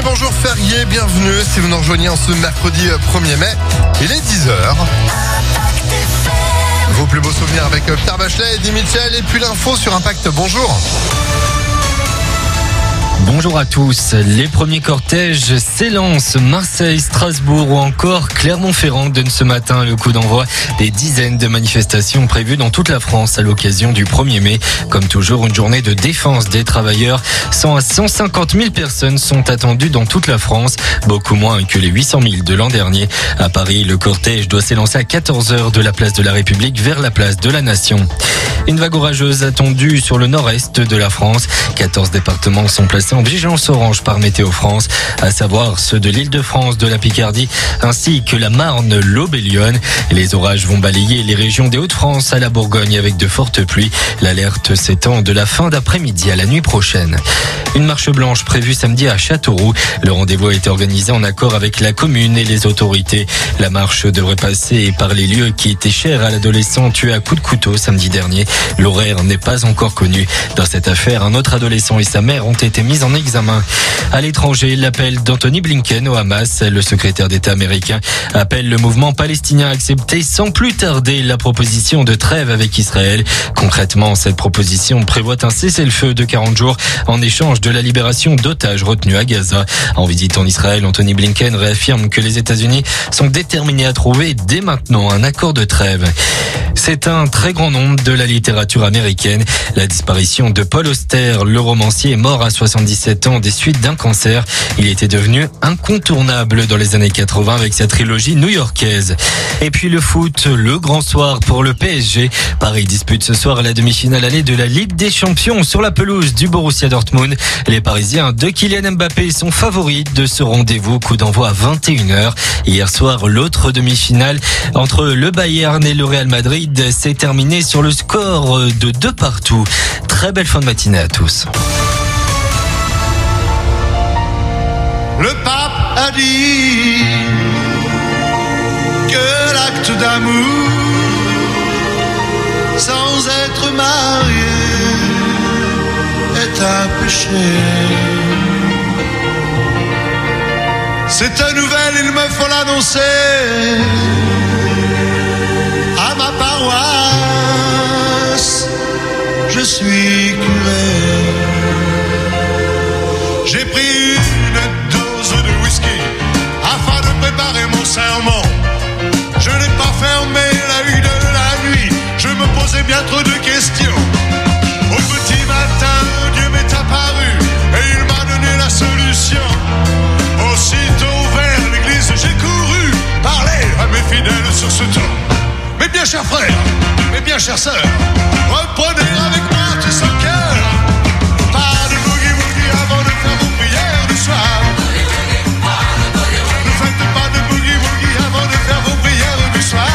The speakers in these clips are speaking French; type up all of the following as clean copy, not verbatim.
bonjour férié, bienvenue si vous nous rejoignez en ce mercredi 1er mai, il est 10h. Vos plus beaux souvenirs avec Pierre Bachelet, Eddie Mitchell et puis l'info sur Impact, bonjour. Bonjour à tous. Les premiers cortèges s'élancent. Marseille, Strasbourg ou encore Clermont-Ferrand donnent ce matin le coup d'envoi des dizaines de manifestations prévues dans toute la France à l'occasion du 1er mai. Comme toujours, une journée de défense des travailleurs. 100 à 150 000 personnes sont attendues dans toute la France, beaucoup moins que les 800 000 de l'an dernier. À Paris, le cortège doit s'élancer à 14h de la place de la République vers la place de la Nation. Une vague orageuse attendue sur le nord-est de la France. 14 départements sont placés en vigilance orange par Météo France, à savoir ceux de l'Île-de-France, de la Picardie, ainsi que la Marne, l'Aube et Lyon. Les orages vont balayer les régions des Hauts-de-France à la Bourgogne avec de fortes pluies. L'alerte s'étend de la fin d'après-midi à la nuit prochaine. Une marche blanche prévue samedi à Châteauroux. Le rendez-vous a été organisé en accord avec la commune et les autorités. La marche devrait passer par les lieux qui étaient chers à l'adolescent tué à coups de couteau samedi dernier. L'horaire n'est pas encore connu. Dans cette affaire, un autre adolescent et sa mère ont été mis en examen. À l'étranger, l'appel d'Anthony Blinken au Hamas, le secrétaire d'État américain, appelle le mouvement palestinien à accepter sans plus tarder la proposition de trêve avec Israël. Concrètement, cette proposition prévoit un cessez-le-feu de 40 jours en échange de la libération d'otages retenus à Gaza. En visite en Israël, Anthony Blinken réaffirme que les États-Unis sont déterminés à trouver dès maintenant un accord de trêve. C'est un très grand nombre de la littérature américaine. La disparition de Paul Auster, le romancier, est mort à 77 ans des suites d'un cancer. Il était devenu incontournable dans les années 80 avec sa trilogie new-yorkaise. Et puis le foot, le grand soir pour le PSG. Paris dispute ce soir la demi-finale allée de la Ligue des Champions sur la pelouse du Borussia Dortmund. Les Parisiens de Kylian Mbappé sont favoris de ce rendez-vous, coup d'envoi à 21h. Hier soir, l'autre demi-finale entre le Bayern et le Real Madrid s'est terminée sur le score de 2-2. Très belle fin de matinée à tous. Le pape a dit que l'acte d'amour sans être marié est un péché. Cette nouvelle, il me faut l'annoncer à ma paroisse. Je suis curé. J'ai pris une dose de whisky afin de préparer mon sermon. Je n'ai pas fermé l'œil de la nuit. Je me posais bien trop de questions. Au petit matin, Dieu m'est apparu et il m'a donné la solution. Aussitôt vers l'église, j'ai couru parler à mes fidèles sur ce ton. Mes bien chers frères, mes bien chères sœurs, reprenez avec moi tout son cœur. Pas de boogie-woogie avant de faire vos prières du soir. Ne faites pas de boogie-woogie avant de faire vos prières du soir.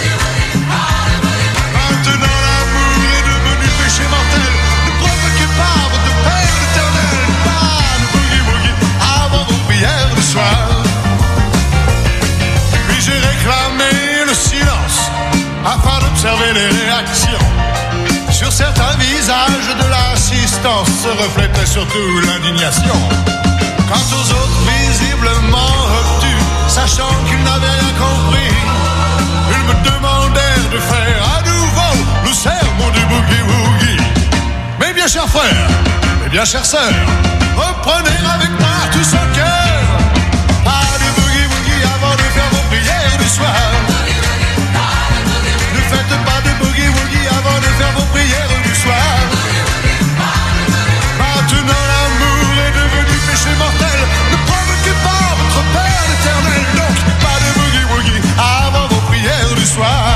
Maintenant l'amour est devenu péché mortel. Ne provoquez pas votre Père éternel. Pas de boogie-woogie avant vos prières du soir. Puis j'ai réclamé le silence afin d'observer les réactions. Sur certains visages de l'assistance se reflétait surtout l'indignation. Quant aux autres visiblement obtus, sachant qu'ils n'avaient rien compris, ils me demandèrent de faire à nouveau le sermon du boogie-woogie. Mes bien chers frères, mes bien chères sœurs, reprenez avec moi tout son cœur. Pas de boogie-woogie avant de faire vos prières du soir. Ne faites pas de boogie-woogie avant de faire vos prières du soir. Maintenant l'amour est devenu péché mortel. Ne provoquez pas votre Père éternel. Donc pas de boogie-woogie avant vos prières du soir.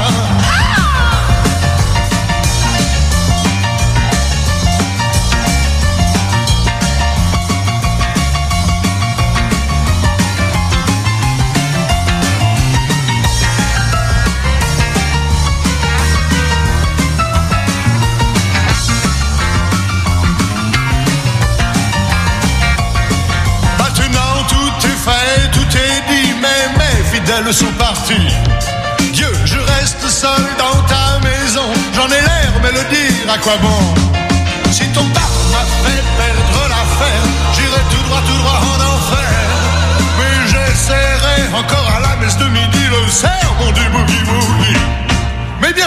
Fidèles sont partis. Dieu, je reste seul dans ta maison. J'en ai l'air, mais le dire à quoi bon? Si ton pape m'a fait perdre l'affaire, j'irai tout droit en enfer.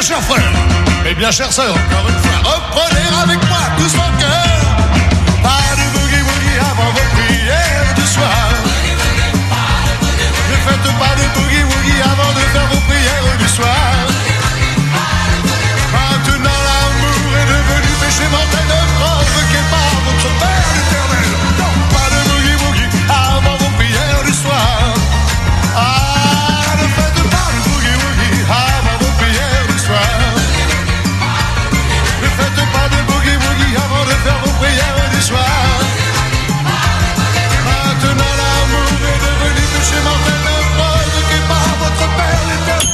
bien, cher frère, et bien, chère sœur, encore une fois, reprenez avec moi tous son cœur. Pas de boogie-woogie avant vos prières du soir. Ne faites pas de boogie-woogie avant de faire vos prières du soir. Maintenant l'amour est devenu péché mortel de provoqué par votre Père l'éternel. Non, pas de boogie-woogie avant vos prières du soir. Ah, ne faites pas de boogie-woogie avant vos prières du soir. Ne faites pas de boogie-woogie avant de faire vos prières du soir. Maintenant l'amour est devenu péché mortel de provoqué par votre Père l'éternel.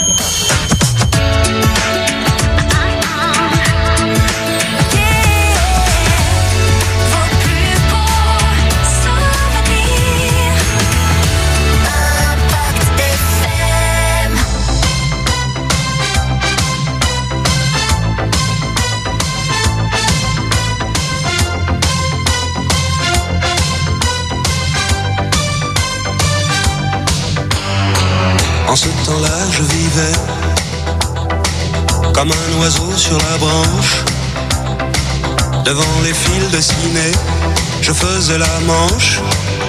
En ce temps-là, je vivais comme un oiseau sur la branche. Devant les fils de ciné, je faisais la manche.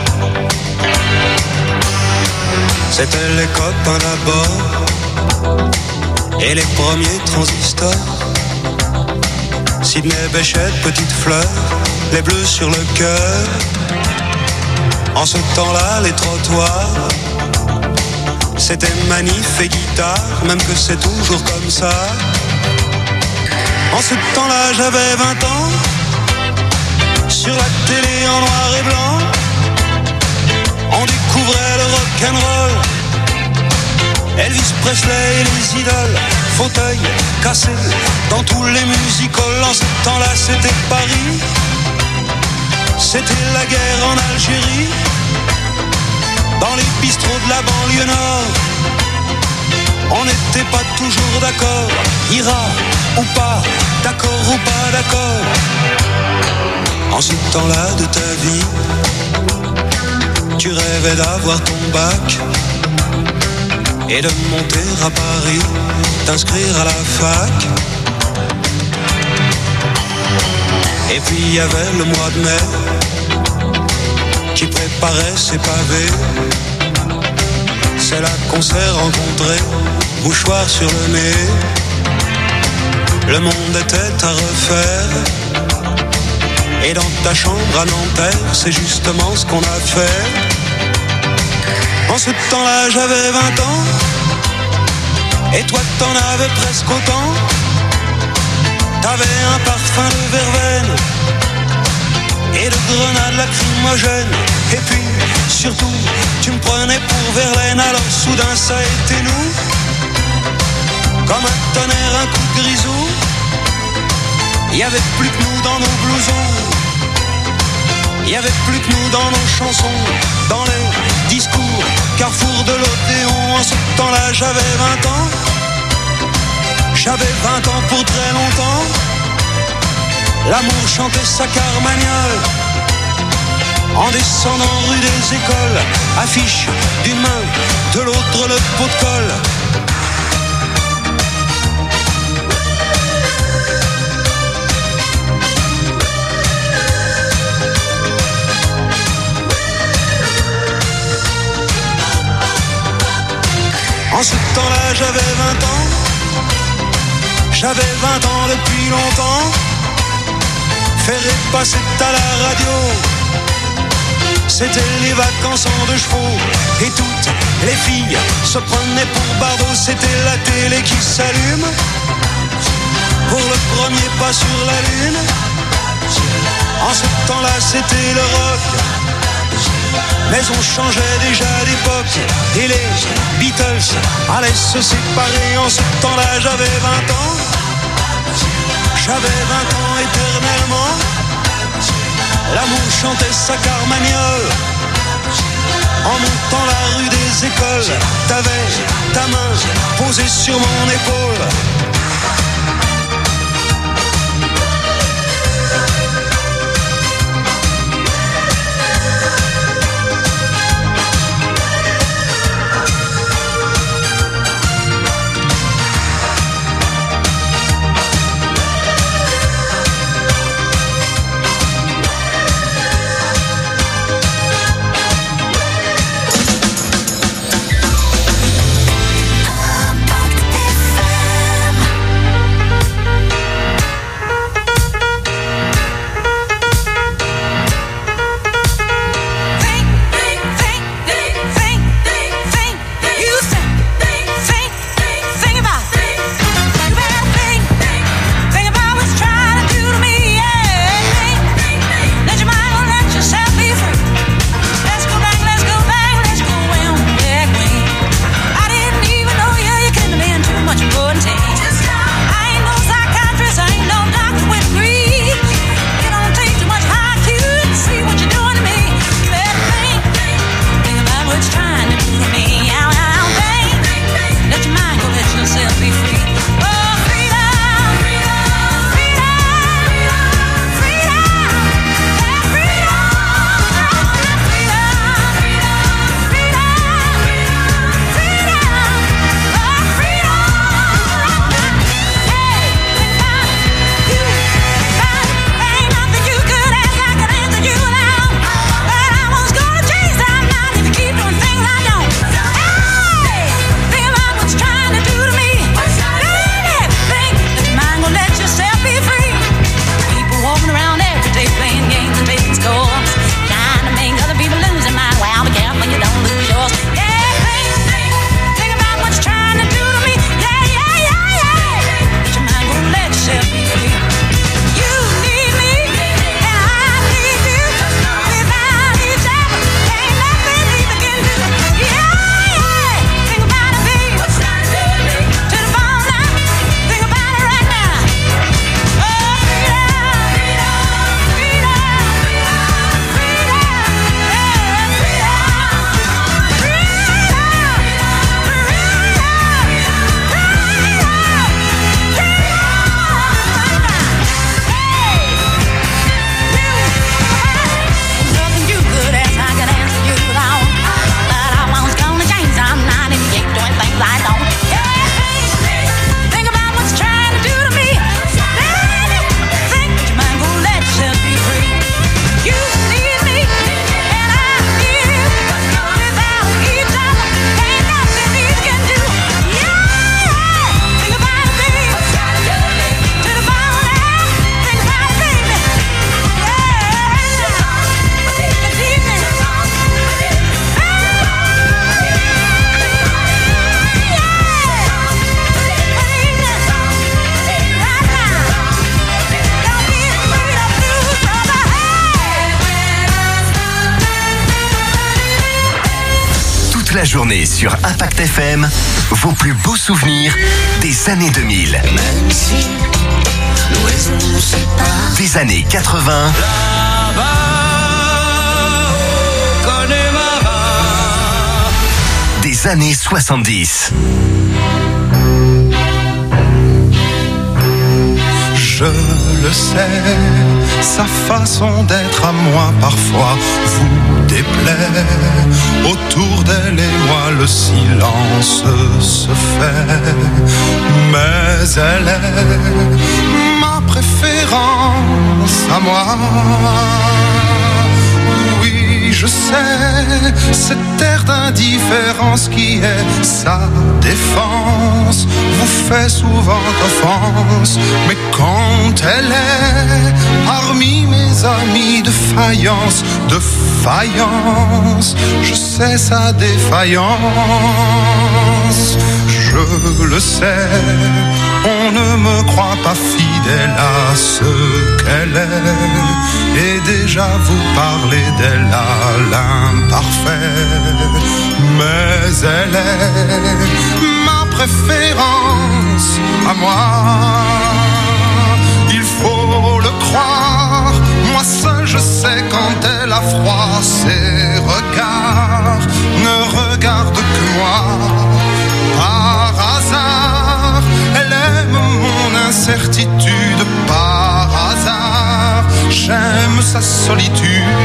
C'était les copains d'abord et les premiers transistors. Sidney Bechet, Petite Fleur, les bleus sur le cœur. En ce temps-là, les trottoirs, c'était manif et guitare, même que c'est toujours comme ça. En ce temps-là, j'avais 20 ans. Sur la télé en noir et blanc, on découvrait le rock'n'roll. Elvis Presley et les idoles, fauteuils cassés dans tous les musicals. En ce temps-là, c'était Paris. C'était la guerre en Algérie. Dans les bistrots de la banlieue nord, on n'était pas toujours d'accord. Ira ou pas, d'accord ou pas d'accord. En ce temps-là de ta vie, tu rêvais d'avoir ton bac et de monter à Paris, t'inscrire à la fac. Et puis il y avait le mois de mai qui préparait ses pavés. C'est là qu'on s'est rencontrés, mouchoir sur le nez. Le monde était à refaire, et dans ta chambre à Nanterre, c'est justement ce qu'on a fait. En ce temps-là, j'avais 20 ans, et toi t'en avais presque autant. T'avais un parfum de verveine et de grenades lacrymogènes. Et puis, surtout, tu me prenais pour Verlaine. Alors soudain, ça a été nous, comme un tonnerre, un coup de grisou. Il y avait plus que nous dans nos blousons, il y avait plus que nous dans nos chansons, dans les discours, carrefour de l'Odéon. En ce temps-là, j'avais 20 ans. J'avais 20 ans pour très longtemps. L'amour chantait sa carmagnole en descendant rue des Écoles. Affiche d'une main, de l'autre le pot de colle. En ce temps-là, j'avais 20 ans. J'avais 20 ans depuis longtemps. Ferré passait à la radio. C'était les vacances en 2 chevaux. Et toutes les filles se prenaient pour Bardot. C'était la télé qui s'allume pour le premier pas sur la lune. En ce temps-là, c'était le rock, mais on changeait déjà d'époque. Et les Beatles allaient se séparer. En ce temps-là, j'avais 20 ans. J'avais 20 ans éternellement. L'amour chantait sa carmagnole en montant la rue des Écoles. T'avais ta main posée sur mon épaule. Toute la journée sur Impact FM, vos plus beaux souvenirs des années 2000. Même si l'horizon nous sépare. Des années 80. Des années 70. Je le sais, sa façon d'être à moi parfois vous déplaît. Autour d'elle et moi le silence se fait. Mais elle est ma préférence à moi. Oui, je sais, cette air d'indifférence qui est sa défense vous fait souvent offense. Mais quand elle est parmi mes amis de faïence, je sais sa défaillance. Je le sais, on ne me croit pas fidèle à ce qu'elle est. Et déjà vous parlez d'elle à l'imparfait. Mais elle est ma préférence à moi. Il faut le croire, moi seul je sais quand elle a froid. Ses regards ne regardent que moi. Par hasard, elle aime mon incertitude. Par hasard, j'aime sa solitude.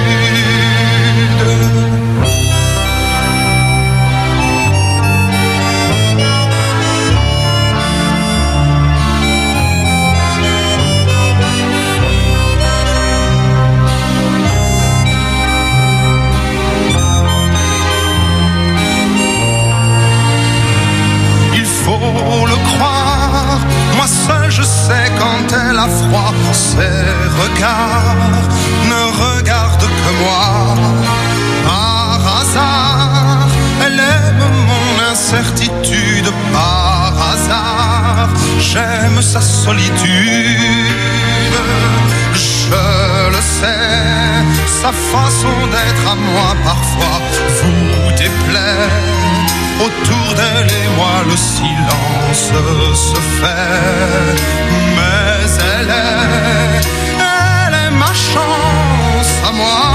Faut le croire, moi seul je sais quand elle a froid. Ses regards ne regardent que moi. Par hasard, elle aime mon incertitude. Par hasard, j'aime sa solitude. Je le sais, sa façon d'être à moi parfois vous déplaît. Autour d'elle et moi le silence se fait. Mais elle est ma chance à moi.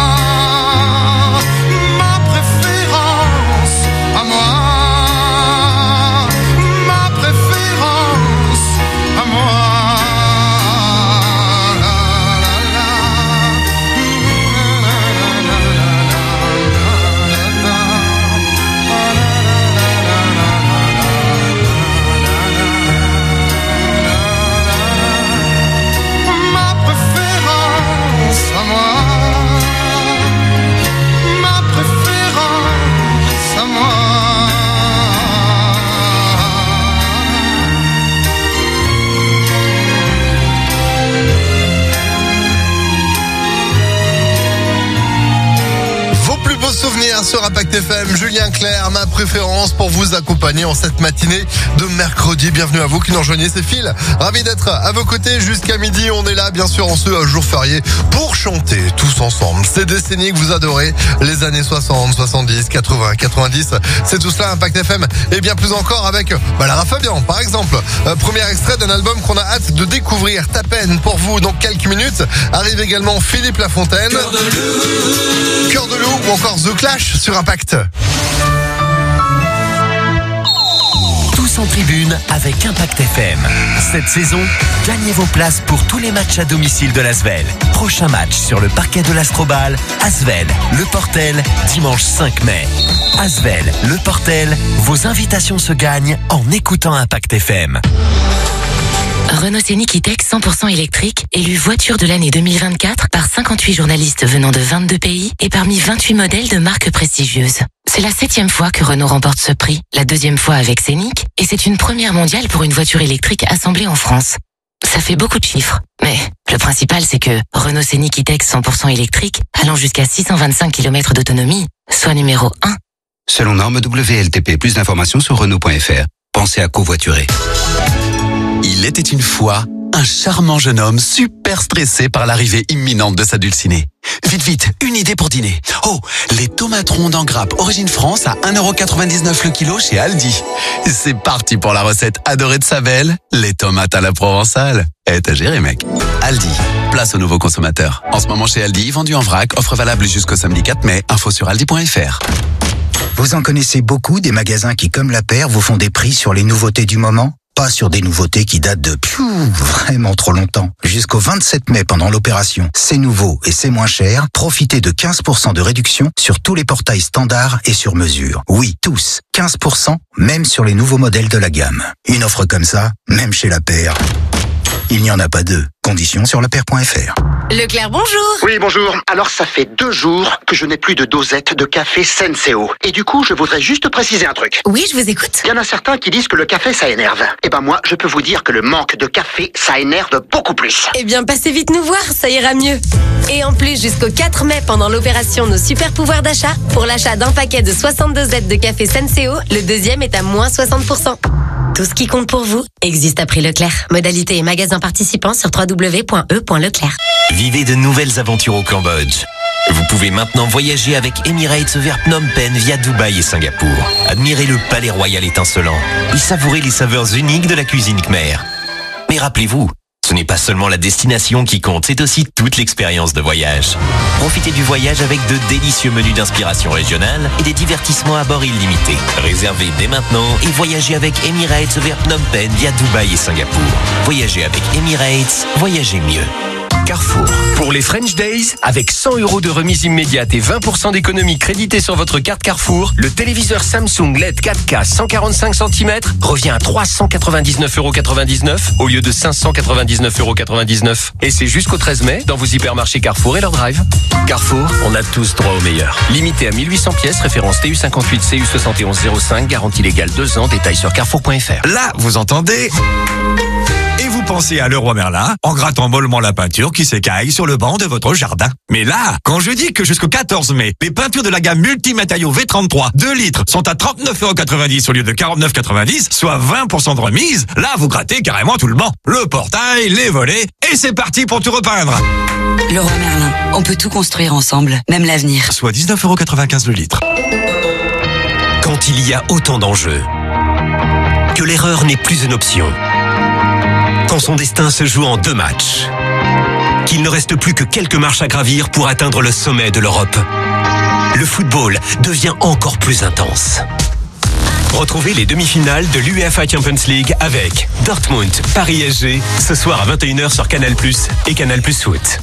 Ma préférence à moi. Ma préférence à moi. Souvenirs sur Impact FM, Julien Clerc, ma préférence pour vous accompagner en cette matinée de mercredi. Bienvenue à vous qui nous rejoignez, c'est Phil. Ravi d'être à vos côtés jusqu'à midi. On est là, bien sûr, en ce jour férié pour chanter tous ensemble ces décennies que vous adorez, les années 60, 70, 80, 90. C'est tout cela, Impact FM et bien plus encore avec Lara Fabian, par exemple. Premier extrait d'un album qu'on a hâte de découvrir. Ta peine pour vous dans quelques minutes. Arrive également Philippe Lafontaine, Cœur de loup ou encore The Clash sur Impact. Tous en tribune avec Impact FM. Cette saison, gagnez vos places pour tous les matchs à domicile de l'Asvel. Prochain match sur le parquet de l'Astrobal, Asvel, Le Portel, dimanche 5 mai. Asvel, Le Portel, vos invitations se gagnent en écoutant Impact FM. Renault Scénic E-Tech 100% électrique, élu voiture de l'année 2024 par 58 journalistes venant de 22 pays et parmi 28 modèles de marques prestigieuses. C'est la 7e fois que Renault remporte ce prix, la 2e fois avec Scénic, et c'est une première mondiale pour une voiture électrique assemblée en France. Ça fait beaucoup de chiffres, mais le principal c'est que Renault Scénic E-Tech 100% électrique, allant jusqu'à 625 km d'autonomie, soit numéro 1. Selon norme WLTP, plus d'informations sur Renault.fr. Pensez à covoiturer. Il était une fois Un charmant jeune homme super stressé par l'arrivée imminente de sa dulcinée. Vite, une idée pour dîner. Oh, les tomates rondes en grappe Origine France à 1,99€ le kilo chez Aldi. C'est parti pour la recette adorée de sa belle, les tomates à la provençale. T'as géré, mec. Aldi, place aux nouveaux consommateurs. En ce moment chez Aldi, vendu en vrac, offre valable jusqu'au samedi 4 mai. Info sur aldi.fr. Vous en connaissez beaucoup des magasins qui, comme la paire, vous font des prix sur les nouveautés du moment? Pas sur des nouveautés qui datent de vraiment trop longtemps. Jusqu'au 27 mai pendant l'opération C'est nouveau et c'est moins cher, profitez de 15% de réduction sur tous les portails standards et sur mesure. Oui, tous. 15%, même sur les nouveaux modèles de la gamme. Une offre comme ça, même chez la paire, il n'y en a pas deux. Conditions sur lapaire.fr. Leclerc, bonjour. Oui, bonjour. Alors, ça fait 2 jours que je n'ai plus de dosette de café Senseo. Et du coup, je voudrais juste préciser un truc. Oui, je vous écoute. Il y en a certains qui disent que le café, ça énerve. Eh ben moi, je peux vous dire que le manque de café, ça énerve beaucoup plus. Eh bien, passez vite nous voir, ça ira mieux. Et en plus, jusqu'au 4 mai, pendant l'opération Nos Super Pouvoirs d'achat, pour l'achat d'un paquet de 62 Z de café Senseo, le deuxième est à moins 60%. Tout ce qui compte pour vous existe à prix Leclerc. Modalité et magasin participants sur www.e.leclerc. Vivez de nouvelles aventures au Cambodge. Vous pouvez maintenant voyager avec Emirates vers Phnom Penh via Dubaï et Singapour. Admirez le palais royal étincelant et savourez les saveurs uniques de la cuisine khmer. Mais rappelez-vous, ce n'est pas seulement la destination qui compte, c'est aussi toute l'expérience de voyage. Profitez du voyage avec de délicieux menus d'inspiration régionale et des divertissements à bord illimités. Réservez dès maintenant et voyagez avec Emirates vers Phnom Penh via Dubaï et Singapour. Voyagez avec Emirates, voyagez mieux. Carrefour. Pour les French Days, avec 100€ de remise immédiate et 20% d'économie créditée sur votre carte Carrefour, le téléviseur Samsung LED 4K 145 cm revient à 399,99€ au lieu de 599,99€. Et c'est jusqu'au 13 mai dans vos hypermarchés Carrefour et leur drive. Carrefour, on a tous droit au meilleur. Limité à 1800 pièces, référence TU58 CU7105, garantie légale 2 ans, détails sur carrefour.fr. Là, vous entendez ? Et vous pensez à Leroy Merlin en grattant mollement la peinture qui s'écaille sur le banc de votre jardin. Mais là, quand je dis que jusqu'au 14 mai, les peintures de la gamme multimatériaux V33 2 litres sont à 39,90€ au lieu de 49,90€, soit 20% de remise, là vous grattez carrément tout le banc. Le portail, les volets, et c'est parti pour tout repeindre. Leroy Merlin, on peut tout construire ensemble, même l'avenir. Soit 19,95€ le litre. Quand il y a autant d'enjeux, que l'erreur n'est plus une option, quand son destin se joue en 2 matchs, qu'il ne reste plus que quelques marches à gravir pour atteindre le sommet de l'Europe, le football devient encore plus intense. Retrouvez les demi-finales de l'UEFA Champions League avec Dortmund, Paris SG, ce soir à 21h sur Canal+ et Canal+ Foot.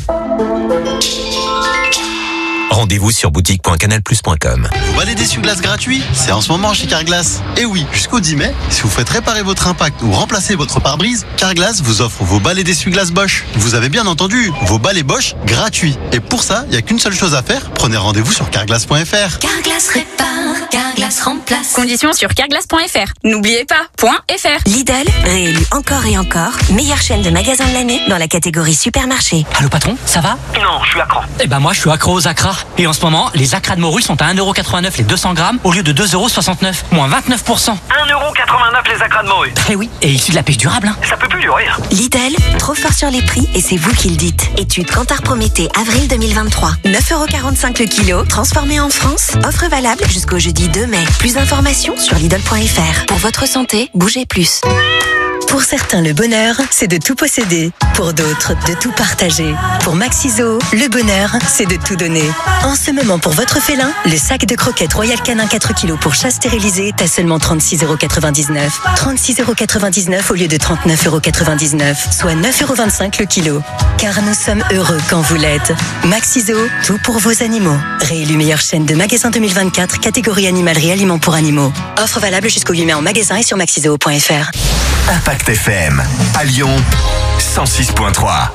Rendez-vous sur boutique.canalplus.com. Vous balai d'essuie-glace gratuit, c'est en ce moment chez Carglass. Et oui, jusqu'au 10 mai, si vous faites réparer votre impact ou remplacer votre pare-brise, Carglass vous offre vos balais d'essuie-glace Bosch. Vous avez bien entendu, vos balais Bosch gratuits. Et pour ça, il n'y a qu'une seule chose à faire, prenez rendez-vous sur carglass.fr. Carglass répare, Carglass remplace. Conditions sur carglass.fr. N'oubliez pas, .fr. Lidl, réélu encore et encore, meilleure chaîne de magasins de l'année dans la catégorie supermarché. Allô patron, ça va? Non, je suis accro. Eh ben moi je suis accro aux acras. Et en ce moment, les acras de morue sont à 1,89€ les 200 grammes au lieu de 2,69€, moins 29%. 1,89€ les acras de morue. Eh oui, et issu de la pêche durable. Hein. Ça peut plus durer. Lidl, trop fort sur les prix et c'est vous qui le dites. Étude Kantar Prométhée, avril 2023. 9,45€ le kilo, transformé en France. Offre valable jusqu'au jeudi 2 mai. Plus d'informations sur Lidl.fr. Pour votre santé, bougez plus. Pour certains, le bonheur, c'est de tout posséder. Pour d'autres, de tout partager. Pour Maxiso, le bonheur, c'est de tout donner. En ce moment, pour votre félin, le sac de croquettes Royal Canin 4 kg pour chat stérilisé est à seulement 36,99€. 36,99€ au lieu de 39,99€, soit 9,25€ le kilo. Car nous sommes heureux quand vous l'êtes. Maxiso, tout pour vos animaux. Réélu meilleure chaîne de magasins 2024, catégorie animalerie aliments pour animaux. Offre valable jusqu'au 8 mai en magasin et sur maxiso.fr. Impact FM, à Lyon, 106.3.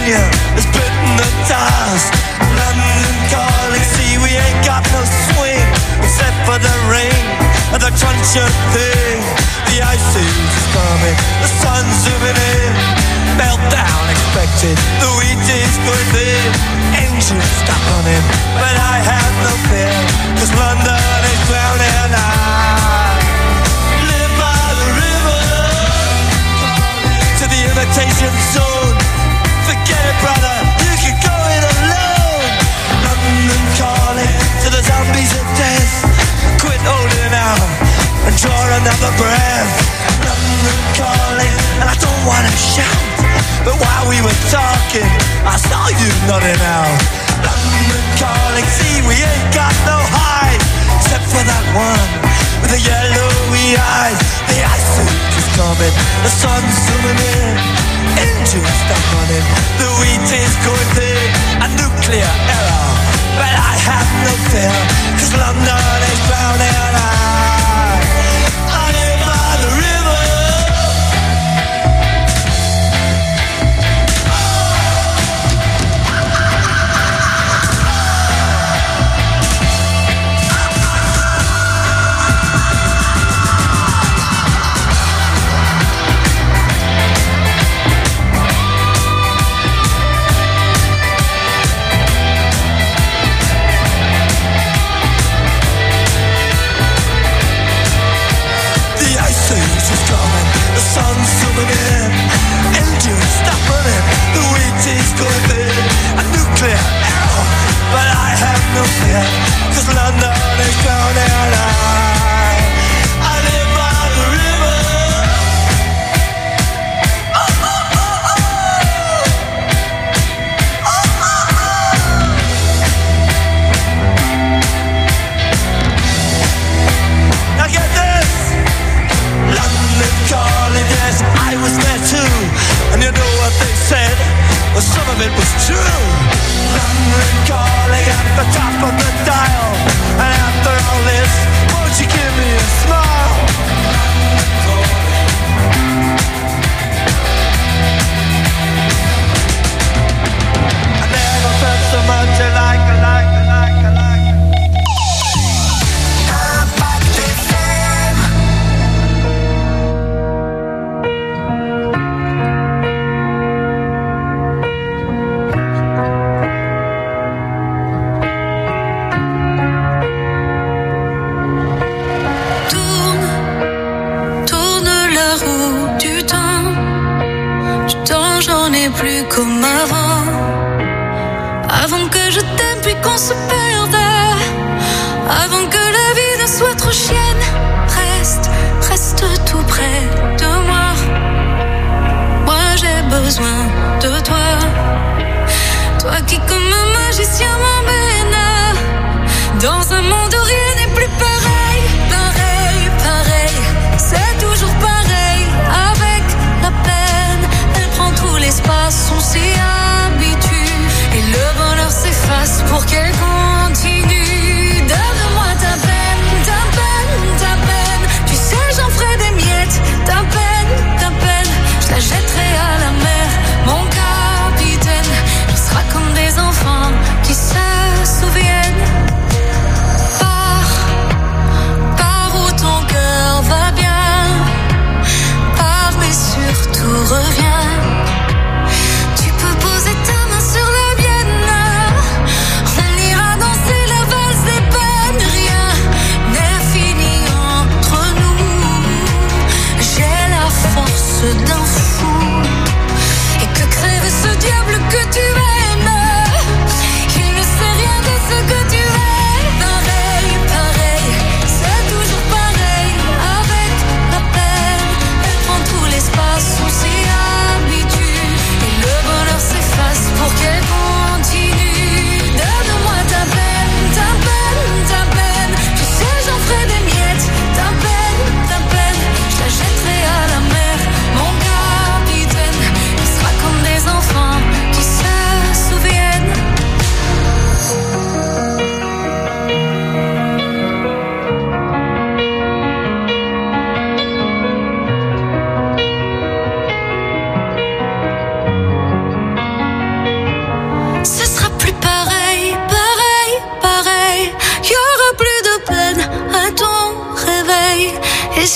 Pennsylvania has bitten the dust. London calling, see we ain't got no swing except for the rain and the crunch of thing. The ice age is coming, the sun's zooming in. Meltdown expected, the wheat is going thin. Engines stop running, but I have no fear, 'cause London is drowning. I live by the river to the imitation zone. Forget it, brother, you can go it alone. London calling to the zombies of death. Quit holding out and draw another breath. London calling, and I don't wanna shout, but while we were talking, I saw you nodding out. London calling, see we ain't got no hide, except for that one with the yellowy eyes. The ice age is coming, the sun's zooming in. Engines stop running, the wheat is going thin. A nuclear error, but I have no fear, 'cause London is drowning. I live by the river. The sun's zooming in, engines stop running, the wheat is going thin. A nuclear error, but I have no fear, 'cause London is drowning. I live by the river. Now get this! London calling, yes, I was there too. And you know what they said? Well, some of it was true. London calling at the top of the dial. And after all this, won't you give me a smile? I never felt so much alike. Plus comme avant que je t'aime puis qu'on se perde, avant que la vie ne soit trop chienne. Reste tout près de moi. Moi j'ai besoin de toi, toi qui comme un magicien m'emmène dans un monde où rien n'est plus pareil. Pareil, c'est toujours pareil. Avec la peine, elle prend tout l'espace, on s'y habitue et le bonheur s'efface pour qu'elle continue. Donne-moi ta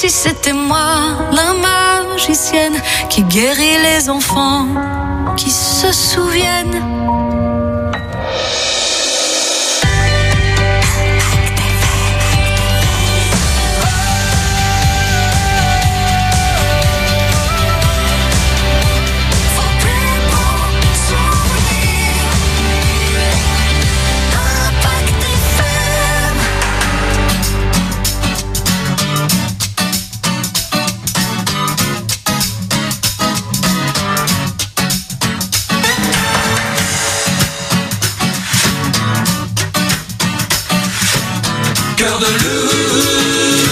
si c'était moi, la magicienne, qui guérit les enfants, qui se souviennent. Cœur de loup,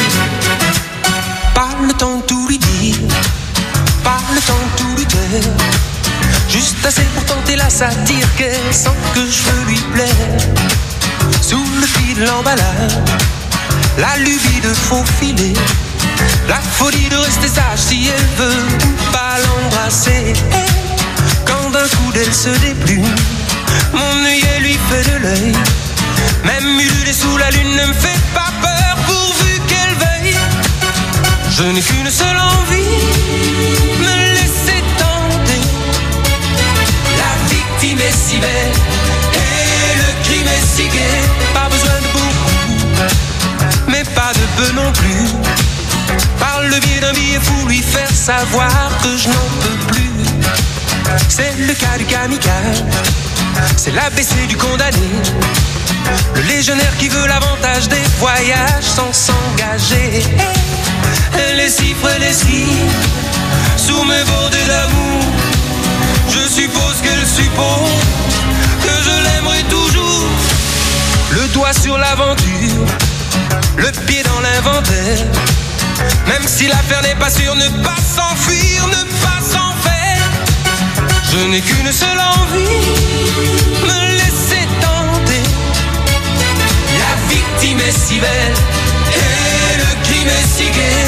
pas le temps de tout lui dire, pas le temps de tout lui faire, juste assez pour tenter la satire qu'elle sent que je veux lui plaire. Sous le fil de l'emballage, la lubie de faufiler, la folie de rester sage si elle veut pas l'embrasser. Quand d'un coup d'elle se déplume, mon œillet lui fait de l'œil. Même ululer sous la lune ne me fait pas peur pourvu qu'elle veuille. Je n'ai qu'une seule envie, me laisser tenter. La victime est si belle et le crime est si gai. Pas besoin de beaucoup, mais pas de peu non plus. Par le biais d'un billet fou, lui faire savoir que je n'en peux plus. C'est le cas du kamikaze, c'est l'ABC du condamné, le légionnaire qui veut l'avantage des voyages sans s'engager. Les chiffres et les signes sous mes bordées d'amour, je suppose qu'elle suppose que je l'aimerai toujours. Le doigt sur l'aventure, le pied dans l'inventaire, même si l'affaire n'est pas sûre, ne pas s'enfuir, ne pas s'en faire. Je n'ai qu'une seule envie, me laisser tenter. La victime est si belle et le crime est si gai.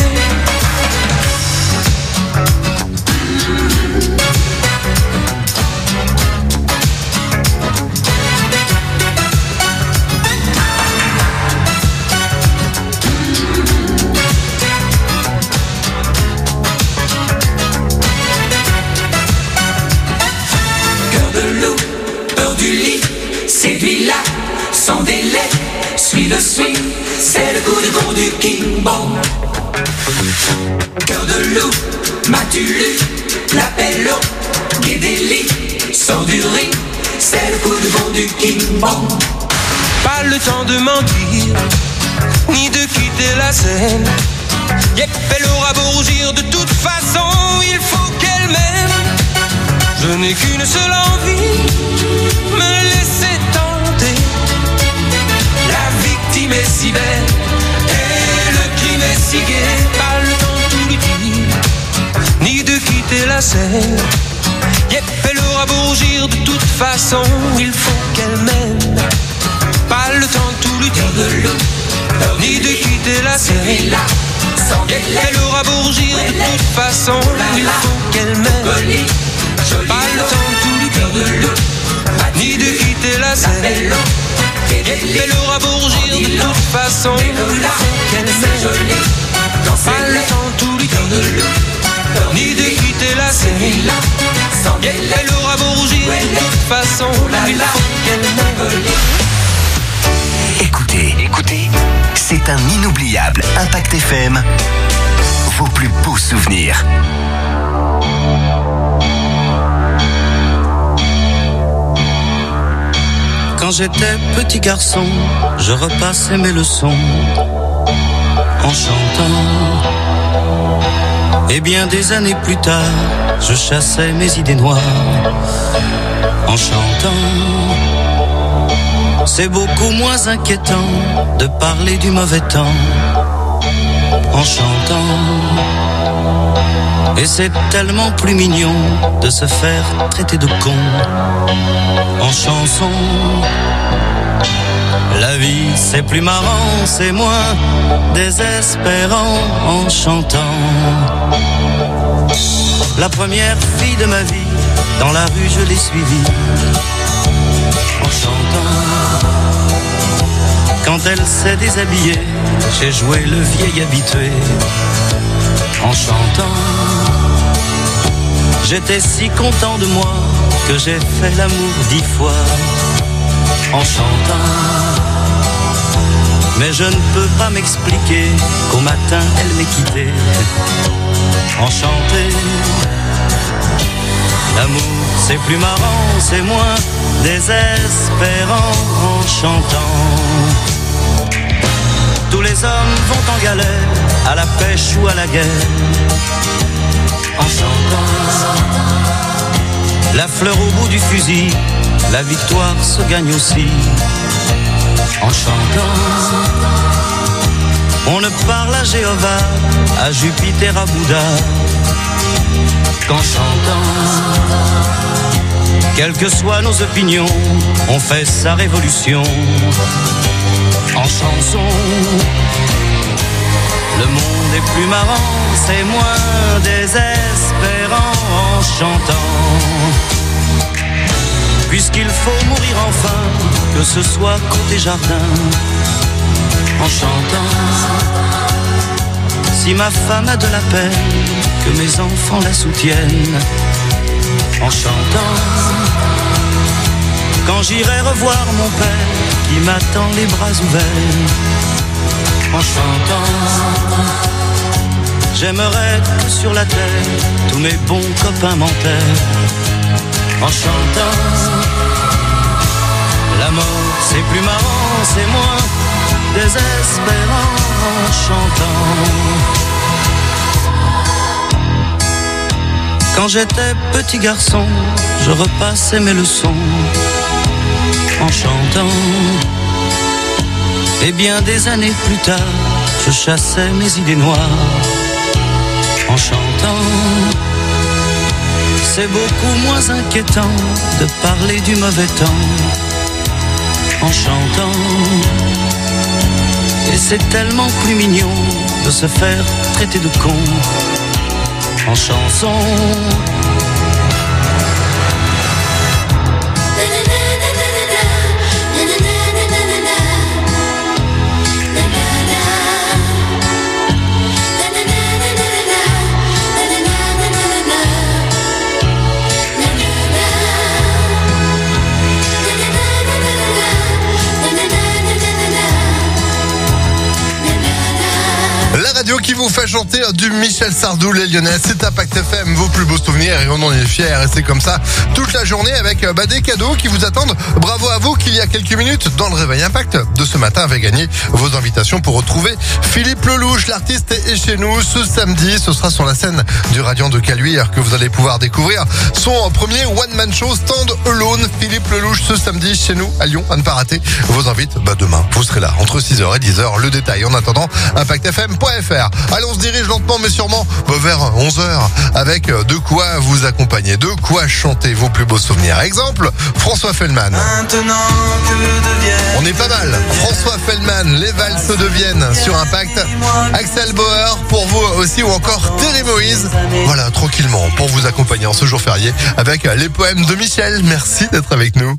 Cœur de loup, peur du lit, séduis-la sans délai. Suis le swing, c'est le coup de gond du King Bong. Cœur de loup, m'as-tu lu l'appel au Guédéli? Sors du ring, c'est le coup de gond du King Bong. Pas le temps de mentir, ni de quitter la scène. Yep, elle aura beau rougir, de toute façon, il faut qu'elle m'aime. Je n'ai qu'une seule envie, me laisser tenter. La victime est si belle et le crime est si gai. Pas le temps de tout lui dire, ni de quitter la scène. Yep, elle aura beau rougir, de toute façon, il faut qu'elle m'aime. Pas le temps de tout lui dire, ni de quitter la scène. Yep, elle aura beau rougir, de toute façon, il faut qu'elle m'aime. Pas le temps de tout lui dire, ni de quitter la scène. Elle aura beau rougir, de toute façon, il faut qu'elle m'aime. Pas le temps de tout lui dire, ni de quitter la scène. Elle aura beau rougir, de toute façon, il faut qu'elle m'aime. Écoutez, c'est un inoubliable Impact FM, vos plus beaux souvenirs. Quand j'étais petit garçon, je repassais mes leçons en chantant. Et bien des années plus tard, je chassais mes idées noires en chantant. C'est beaucoup moins inquiétant de parler du mauvais temps en chantant. Et c'est tellement plus mignon de se faire traiter de con en chanson. La vie c'est plus marrant, c'est moins désespérant en chantant. La première fille de ma vie, dans la rue je l'ai suivie en chantant. Quand elle s'est déshabillée, j'ai joué le vieil habitué en chantant. J'étais si content de moi que j'ai fait l'amour 10 fois en chantant. Mais je ne peux pas m'expliquer qu'au matin elle m'ait quitté enchanté. L'amour c'est plus marrant, c'est moins désespérant en chantant. Tous les hommes vont en galère, à la pêche ou à la guerre, en chantant. La fleur au bout du fusil, la victoire se gagne aussi en chantant. On ne parle à Jéhovah, à Jupiter, à Bouddha qu'en chantant. Quelles que soient nos opinions, on fait sa révolution en chanson. Le monde est plus marrant, c'est moins désespérant en chantant. Puisqu'il faut mourir enfin, que ce soit côté jardin, en chantant. Si ma femme a de la peine, que mes enfants la soutiennent, en chantant. Quand j'irai revoir mon père, qui m'attend les bras ouverts, en chantant. J'aimerais que sur la terre, tous mes bons copains m'enterrent, en chantant. La mort c'est plus marrant, c'est moins désespérant en chantant. Quand j'étais petit garçon, je repassais mes leçons en chantant. Et bien des années plus tard, je chassais mes idées noires en chantant. C'est beaucoup moins inquiétant de parler du mauvais temps en chantant. Et c'est tellement plus mignon de se faire traiter de con en chanson. La radio qui vous fait chanter du Michel Sardou, les Lyonnais, c'est Impact FM, vos plus beaux souvenirs, et on en est fiers, et c'est comme ça toute la journée avec des cadeaux qui vous attendent. Bravo à vous qui, il y a quelques minutes, dans le Réveil Impact de ce matin, avez gagné vos invitations pour retrouver Philippe Lelouch. L'artiste est chez nous ce samedi, ce sera sur la scène du Radiant de Caluire que vous allez pouvoir découvrir son premier one-man show Stand Alone. Philippe Lelouch ce samedi chez nous à Lyon, à ne pas rater. Vos invites, demain, vous serez là entre 6h et 10h. Le détail en attendant, impactfm.fr. Allez, on se dirige lentement mais sûrement vers 11h avec de quoi vous accompagner, de quoi chanter vos plus beaux souvenirs. Exemple, François Feldman. On est pas mal. François Feldman, les valses de Vienne sur Impact. Axel Bauer pour vous aussi, ou encore Thierry Moïse. Voilà, tranquillement pour vous accompagner en ce jour férié avec les poèmes de Michel. Merci d'être avec nous.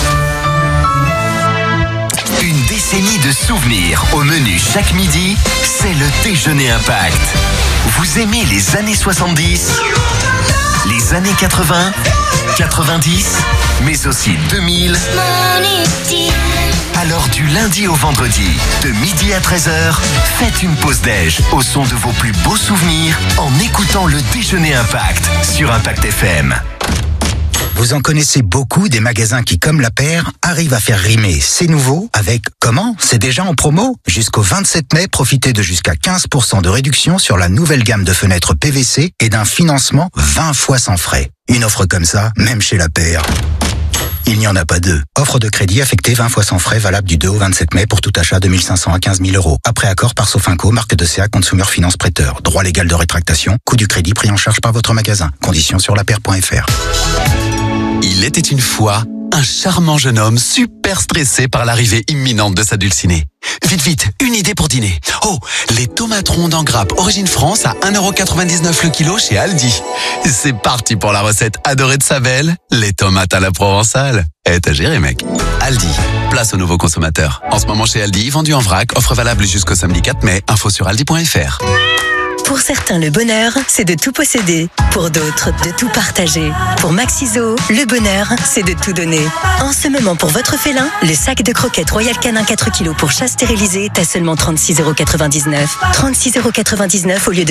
Une décennie de souvenirs au menu chaque midi, c'est le déjeuner Impact. Vous aimez les années 70, les années 80, 90, mais aussi 2000. Alors du lundi au vendredi, de midi à 13h, faites une pause déj au son de vos plus beaux souvenirs en écoutant le déjeuner Impact sur Impact FM. Vous en connaissez beaucoup des magasins qui, comme la paire, arrivent à faire rimer. C'est nouveau avec comment? C'est déjà en promo. Jusqu'au 27 mai, profitez de jusqu'à 15% de réduction sur la nouvelle gamme de fenêtres PVC et d'un financement 20 fois sans frais. Une offre comme ça, même chez la paire, il n'y en a pas deux. Offre de crédit affectée 20 fois sans frais, valable du 2 au 27 mai pour tout achat de 1 500 à 15 000 euros. Après accord par Sofinco, marque de CA Consumer Finance Prêteur. Droit légal de rétractation. Coût du crédit pris en charge par votre magasin. Conditions sur lapaire.fr. Il était une fois un charmant jeune homme super stressé par l'arrivée imminente de sa dulcinée. Vite, vite, une idée pour dîner. Oh, les tomates rondes en grappe Origine France à 1,99€ le kilo chez Aldi. C'est parti pour la recette adorée de sa belle, les tomates à la provençale. T'as géré, mec. Aldi, plat place aux nouveaux consommateurs. En ce moment chez Aldi, vendu en vrac, offre valable jusqu'au samedi 4 mai. Info sur aldi.fr. Pour certains, le bonheur, c'est de tout posséder. Pour d'autres, de tout partager. Pour Maxiso, le bonheur, c'est de tout donner. En ce moment, pour votre félin, le sac de croquettes Royal Canin 4 kg pour chat stérilisé est à seulement 36,99 €. 36,99 € au lieu de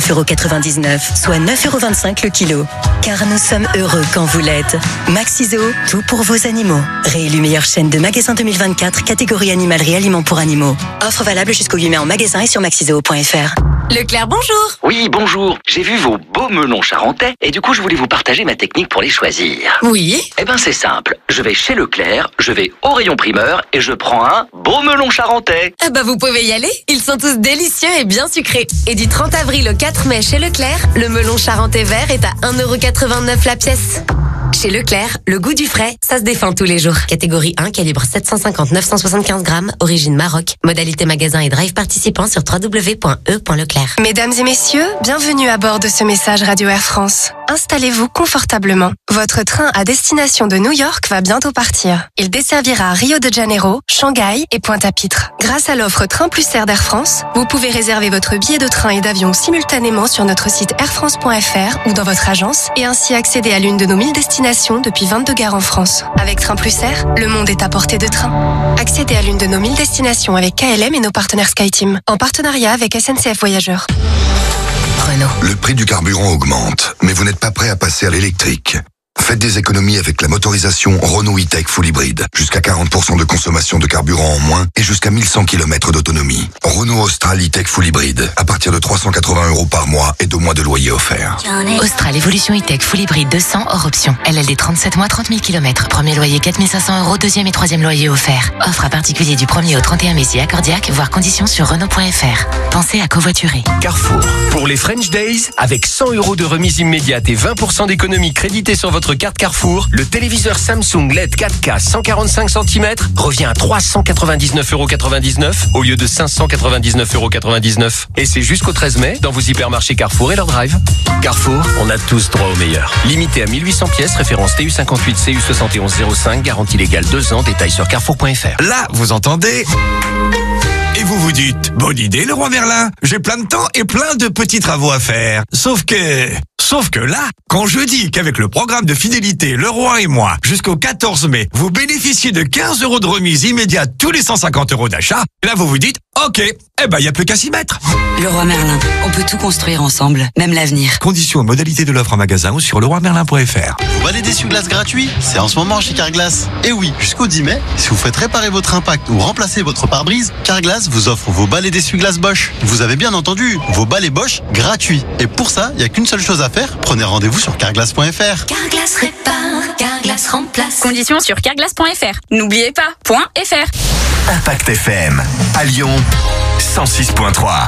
39,99 €, soit 9,25 € le kilo. Car nous sommes heureux quand vous l'êtes. Maxiso, tout pour vos animaux. Réélu meilleure chaîne de magasins 2024, catégorie animalerie aliments pour animaux. Offre valable jusqu'au 8 mai en magasin et sur maxiso.fr. Leclerc, bonjour. Oui, bonjour. J'ai vu vos beaux melons charentais et du coup, je voulais vous partager ma technique pour les choisir. Oui. Eh ben, c'est simple. Je vais chez Leclerc, je vais au rayon primeur et je prends un beau melon charentais. Ah bah, vous pouvez y aller. Ils sont tous délicieux et bien sucrés. Et du 30 avril au 4 mai chez Leclerc, le melon charentais vert est à 1,89 € la pièce. Chez Leclerc, le goût du frais, ça se défend tous les jours. Catégorie 1, calibre 750-975 grammes, origine Maroc. Modalité magasin et drive participant sur www.e.leclerc. Mesdames et messieurs, bienvenue à bord de ce message Radio Air France. Installez-vous confortablement. Votre train à destination de New York va bientôt partir. Il desservira Rio de Janeiro, Shanghai et Pointe-à-Pitre. Grâce à l'offre Train Plus Air d'Air France, vous pouvez réserver votre billet de train et d'avion simultanément sur notre site airfrance.fr ou dans votre agence et ainsi accéder à l'une de nos 1000 destinations depuis 22 gares en France. Avec Train Plus Air, le monde est à portée de train. Accédez à l'une de nos 1000 destinations avec KLM et nos partenaires SkyTeam, en partenariat avec SNCF Voyageurs. Renault. Le prix du carburant augmente, mais vous n'êtes pas prêt à passer à l'électrique. Faites des économies avec la motorisation Renault E-Tech Full Hybrid. Jusqu'à 40% de consommation de carburant en moins et jusqu'à 1100 km d'autonomie. Renault Austral E-Tech Full Hybrid. À partir de 380 € par mois et 2 mois de loyer offert. Austral Evolution E-Tech Full Hybrid 200 hors option. LLD 37 mois, 30 000 km. Premier loyer 4 500 €, deuxième et troisième loyer offert. Offre à particulier du 1er au 31 mai si accordiaque, voire conditions sur Renault.fr. Pensez à covoiturer. Carrefour. Pour les French Days, avec 100 € de remise immédiate et 20% d'économie créditée sur votre carte Carrefour, le téléviseur Samsung LED 4K 145 cm revient à 399,99 € au lieu de 599,99 €. Et c'est jusqu'au 13 mai dans vos hypermarchés Carrefour et leur drive. Carrefour, on a tous droit au meilleur. Limité à 1800 pièces, référence TU58 CU 7105, garantie légale 2 ans, détails sur carrefour.fr. Là, vous entendez ? Et vous vous dites, bonne idée, le roi Merlin. J'ai plein de temps et plein de petits travaux à faire. Sauf que là, quand je dis qu'avec le programme de fidélité Le Roi et moi, jusqu'au 14 mai, vous bénéficiez de 15 € de remise immédiate tous les 150 € d'achat, là vous vous dites, ok, eh ben y a plus qu'à s'y mettre. Le Roi Merlin, on peut tout construire ensemble, même l'avenir. Conditions et modalités de l'offre en magasin ou sur leroimerlin.fr. Vous balai d'essuie-glace gratuit, c'est en ce moment chez Carglass. Et oui, jusqu'au 10 mai, si vous faites réparer votre impact ou remplacer votre pare-brise, Carglass vous offre vos balais d'essuie-glace Bosch. Vous avez bien entendu, vos balais Bosch gratuits. Et pour ça, il n'y a qu'une seule chose à faire, prenez rendez-vous sur carglass.fr. Carglass répare, Carglass remplace. Conditions sur carglass.fr. N'oubliez pas, .fr. Impact FM, à Lyon, 106.3.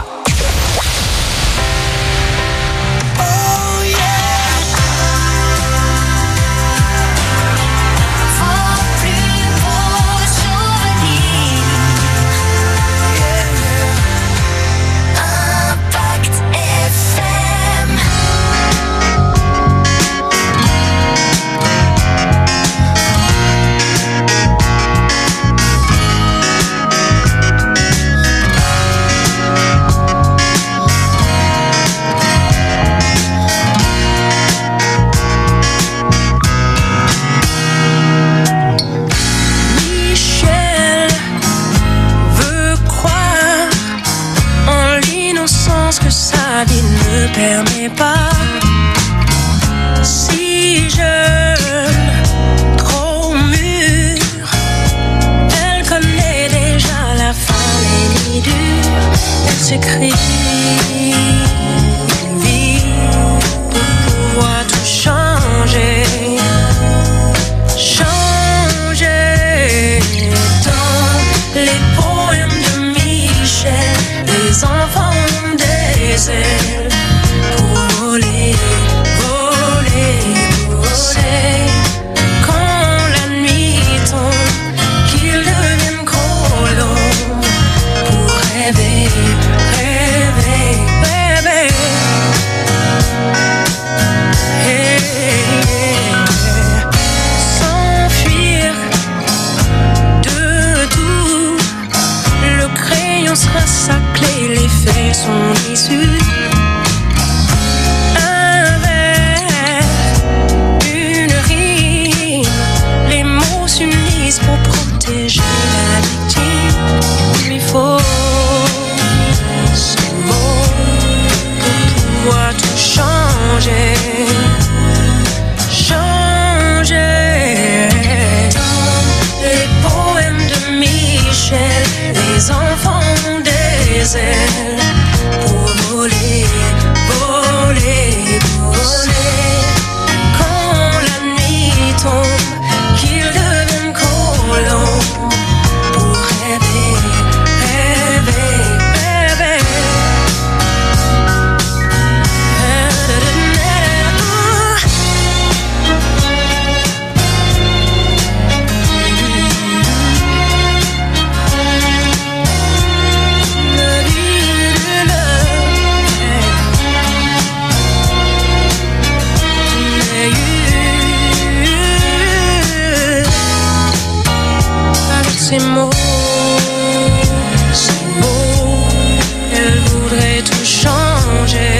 ces mots. C'est beau, elle voudrait tout changer.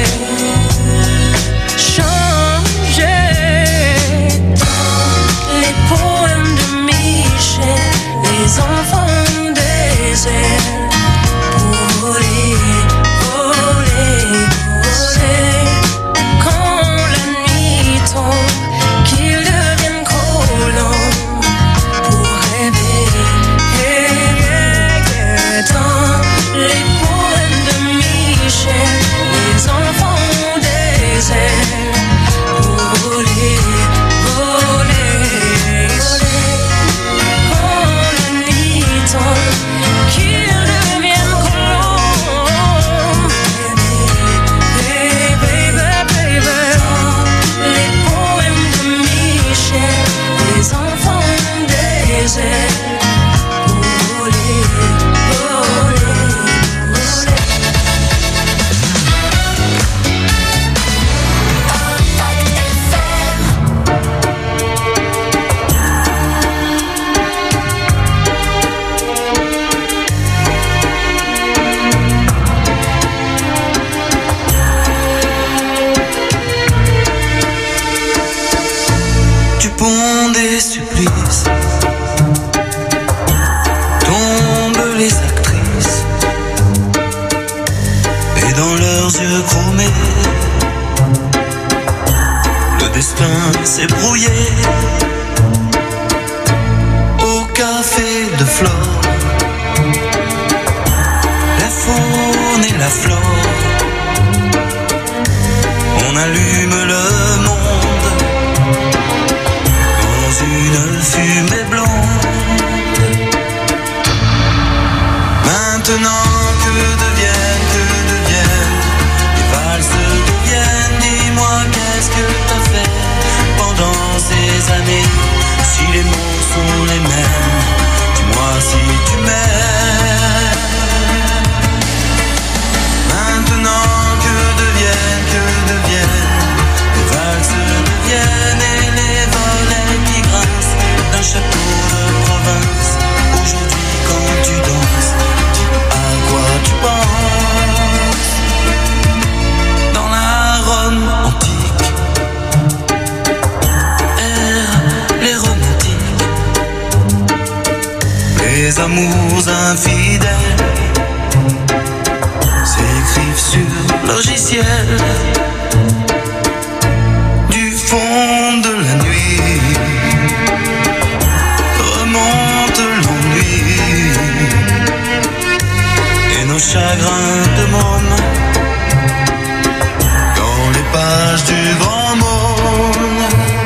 Les poèmes de Michel, les enfants des ailes, pour voler, voler, voler. Quand la nuit tombe, qu'ils deviennent collants, pour rêver, dans les poèmes de Michel, les enfants des ailes, pour voler, voler. Qu'ils deviennent grands. Hey, baby, baby. Les poèmes de Michel, les enfants des ailes, pour voler, voler, voler. Des supplices, tombent les actrices, et dans leurs yeux chromés, le destin s'est brouillé. Au café de Flore, la faune et la flore, on allume le monde. Une fumée blonde. Maintenant que deviennent les valses deviennent. Dis-moi qu'est-ce que t'as fait pendant ces années? Si les mots sont les mêmes, dis-moi si tu m'aimes. Maintenant que deviennent les valses deviennent et les volets qui grincent d'un château de province. Aujourd'hui quand tu danses, à quoi tu penses? Dans la Rome antique errent les romantiques, les amours infidèles s'écrivent sur logiciel. Du fond de la nuit remonte l'ennui et nos chagrins de môme dans les pages du grand monde.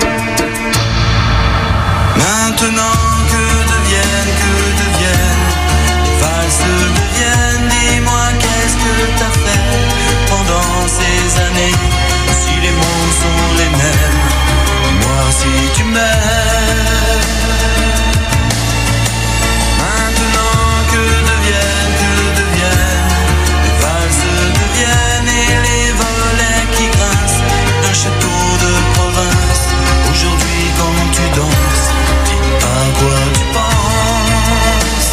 Maintenant que deviennent les valses deviennent. Dis-moi qu'est-ce que t'as fait pendant ces années? Si les mots sont les mêmes, dis-moi si tu m'aimes. Maintenant que deviennent les valses deviennent et les volets qui grincent d'un château de province. Aujourd'hui quand tu danses, dis à quoi tu penses?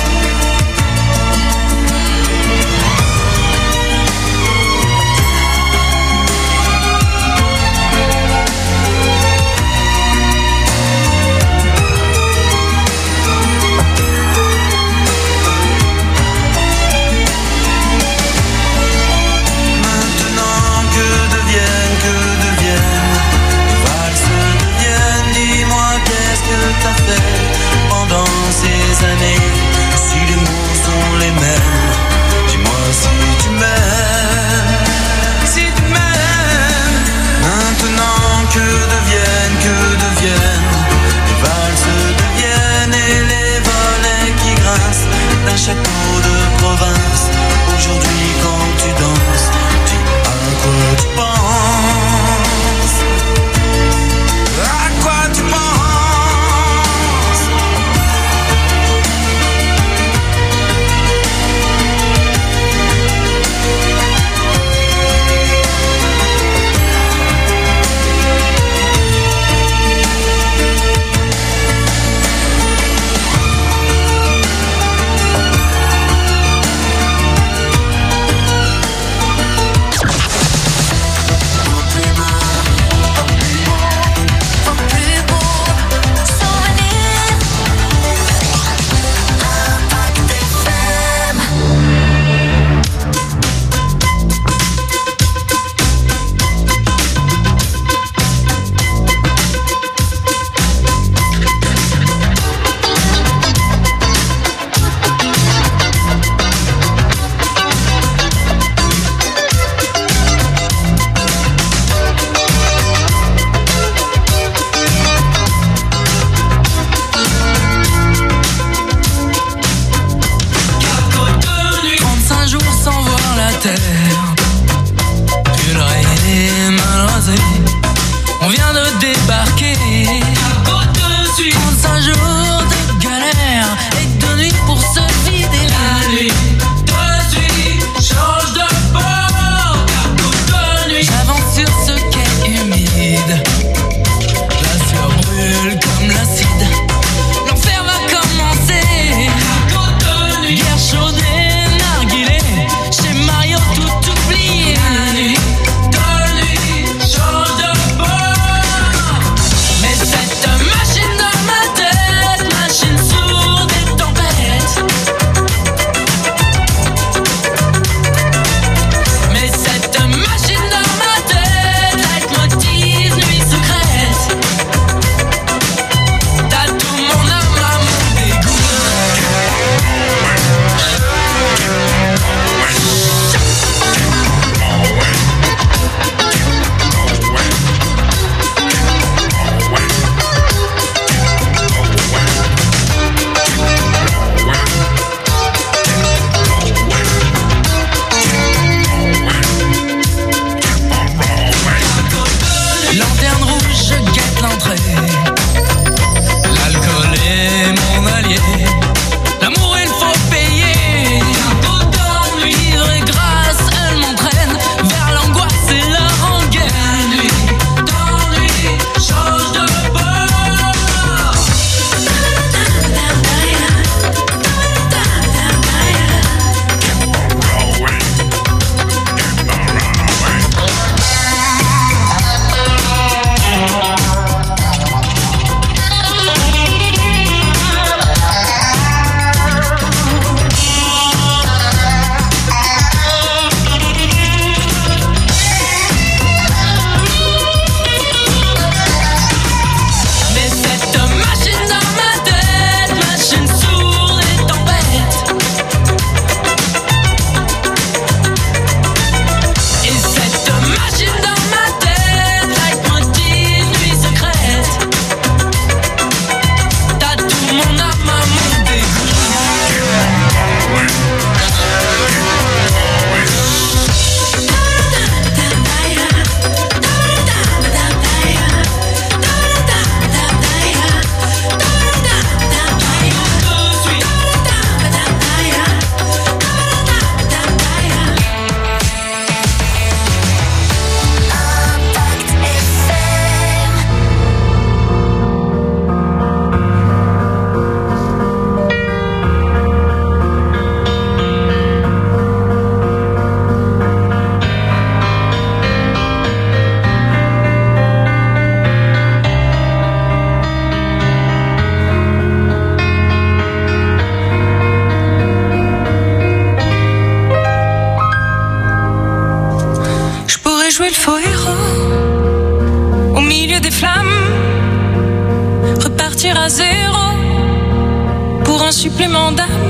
repartir à zéro pour un supplément d'âme.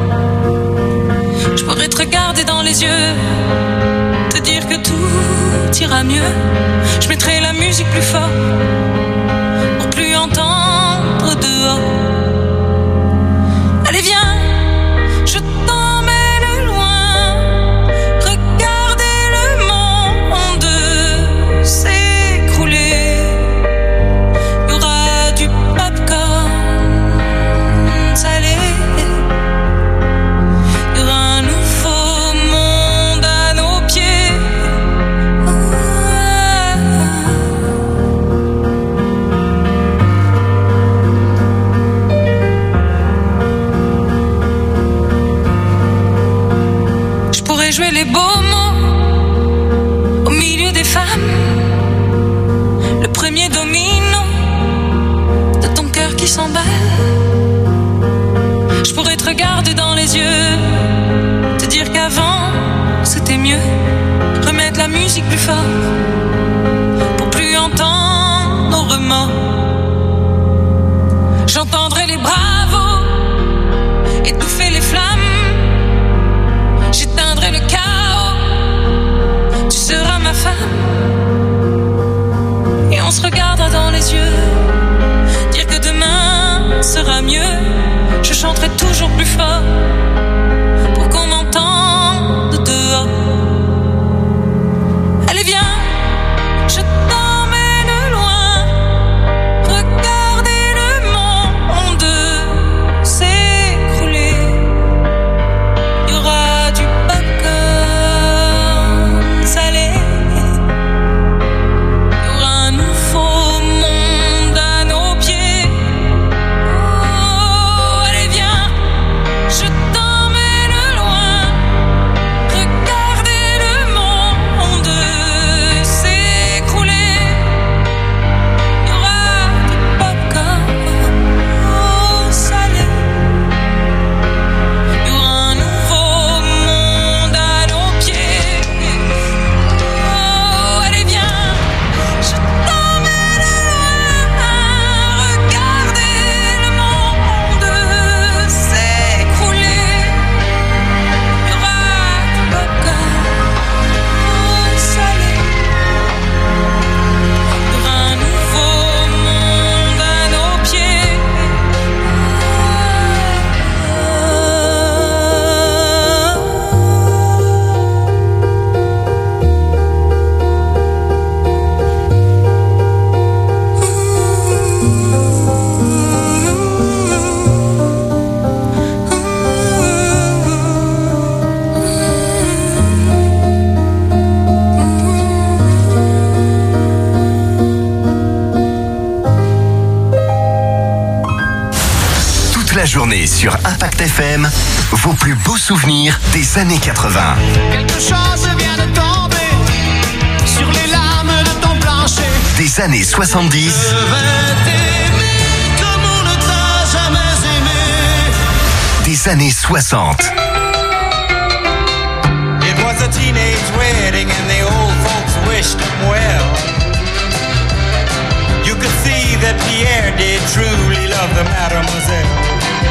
Je pourrais te regarder dans les yeux, te dire que tout ira mieux. Je mettrai la musique plus fort pour plus entendre dehors. Allez viens, je t'emmène loin, regarder le monde s'écrouler. Il y aura du popcorn salé. Il y aura un nouveau monde à nos pieds. Je pourrais jouer les beaux mots au milieu des femmes, le premier domino de ton cœur qui s'emballe. Je pourrais te regarder dans les yeux, te dire qu'avant c'était mieux, remettre la musique plus fort pour plus entendre nos remords. J'entendrai les bravos étouffer les flammes, j'éteindrai le chaos, tu seras ma femme. Et on se regardera dans les yeux, dire que demain sera mieux. Je chanterai toujours plus fort pour qu'on m'entende dehors. Allez viens, je t'emmène loin, regarder le monde s'écrouler. Il y aura du popcorn salé. Il y aura un nouveau monde à nos pieds. Oh, allez viens, je t'emmène loin, regarder le monde s'écrouler. Il y aura du popcorn salé. Il y aura un nouveau monde à nos pieds. Oh, allez viens, je t'emmène loin, regarder le monde s'écrouler. Il y aura du popcorn salé. Il y aura un nouveau monde à nos pieds. Toute la journée sur Impact FM, vos plus beaux souvenirs des années 80. Quelque chose vient de tomber sur les lames de ton plancher. Des années 70. Je vais t'aimer comme on ne t'a jamais aimé. Des années 60. It was a teenage wedding and the old folks wished him well. You could see that Pierre did truly love the mademoiselle.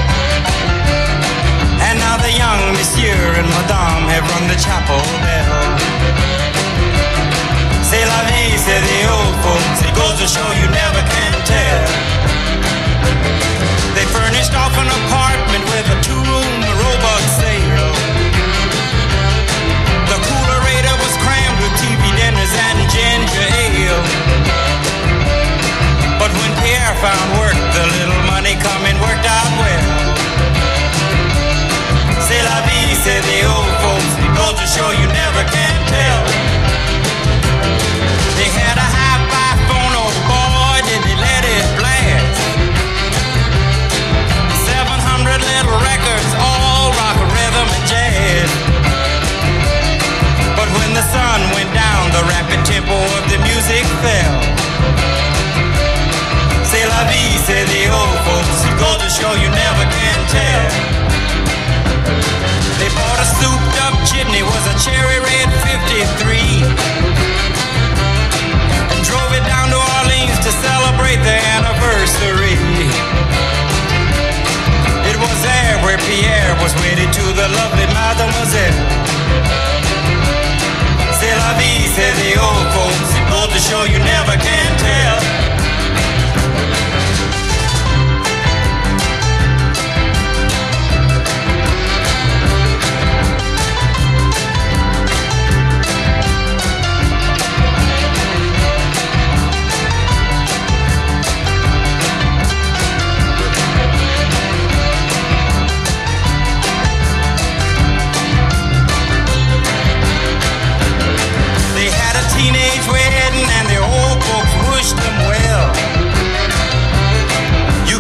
And now the young monsieur and madame have rung the chapel bell. C'est la vie, say the old folks, it goes to show you never can tell. They furnished off an apartment with a two-room robot sale. The coolerator was crammed with TV dinners and ginger ale. But when Pierre found work, the little money coming worked out well. C'est la vie, say the old folks, it goes to show you never can tell. They had a high-fi phone, oh boy, did they to show you never can